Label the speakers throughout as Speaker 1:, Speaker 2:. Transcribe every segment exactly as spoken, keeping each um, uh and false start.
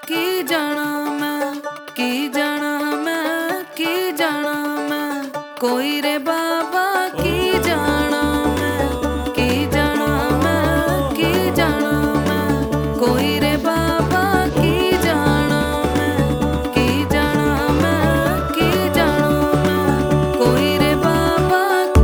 Speaker 1: की जाना मैं, की जाना मैं, की जाना मैं, कोई रे बाबा की जाना मैं, की जाना मैं, की जाना मैं, कोई रे बाबा की जाना मैं, की जाना मैं, की जाना मैं, कोई रे बाबा।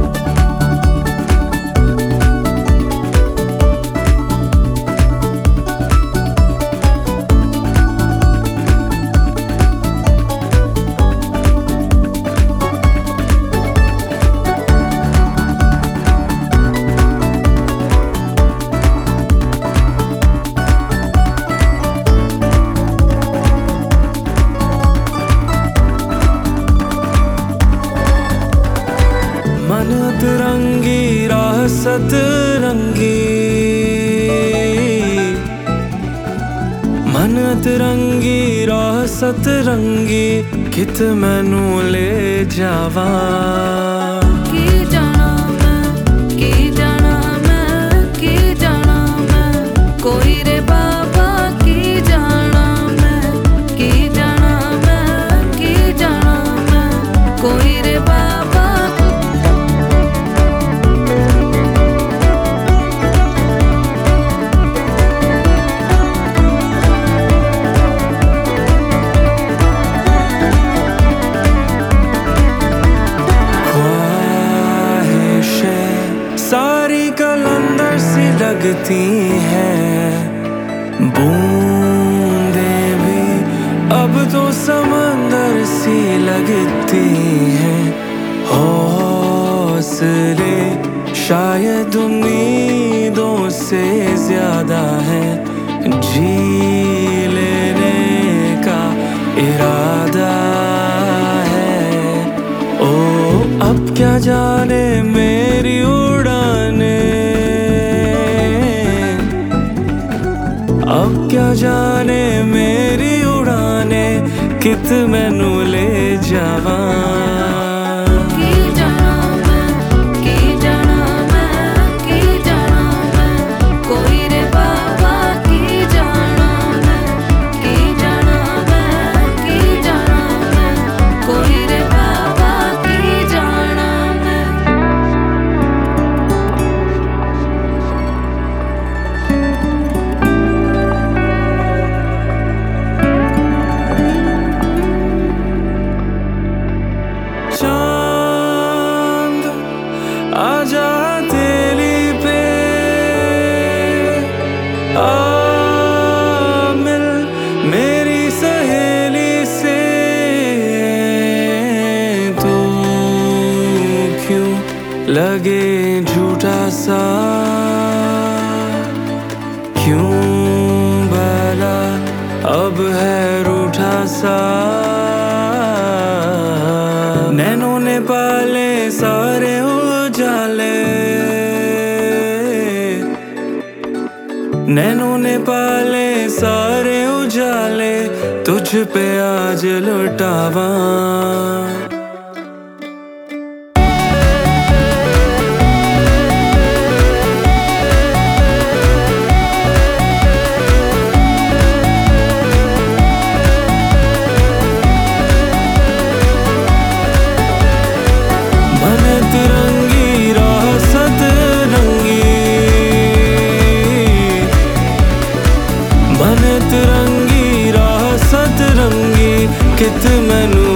Speaker 2: मन तिरंगी राह सतरंगी, मन तिरंगी राह सतरंगी, कित मैनू ले जावा।
Speaker 1: की जाना मैं, की जाना मैं, की जाना मैं, कोई रे बाबा की जाना मैं, की जाना मैं, की जाना मैं, कोई रे बाबा।
Speaker 2: सारी कलंदर सी लगती हैं, बूंदें भी अब तो समंदर सी लगती हैं। हौसले शायद उम्मीदों से ज्यादा है, जी लेने का इरादा है। ओ अब क्या जाने मेरी उड़ाने, अब क्या जाने मेरी उड़ाने, कित मैनू ले जावा।
Speaker 1: की जाना मैं, की जाना मैं, की जाना मैं, कोई रे बाबा की जाना मैं, की जाना मैं, की जाना मैं, कोई रे बाबा की जाना मैं।
Speaker 2: चांद आजा तेली पे, आ मिल मेरी सहेली से। तू क्यों लगे झूठा सा, क्यों भला अब है रूठा सा। नैनों ने पाले सारे उजाले, नैनों ने पाले सारे उजाले, तुझ पे आज लुटावा। मन तिरंगी राह सतरंगी, कित मैनू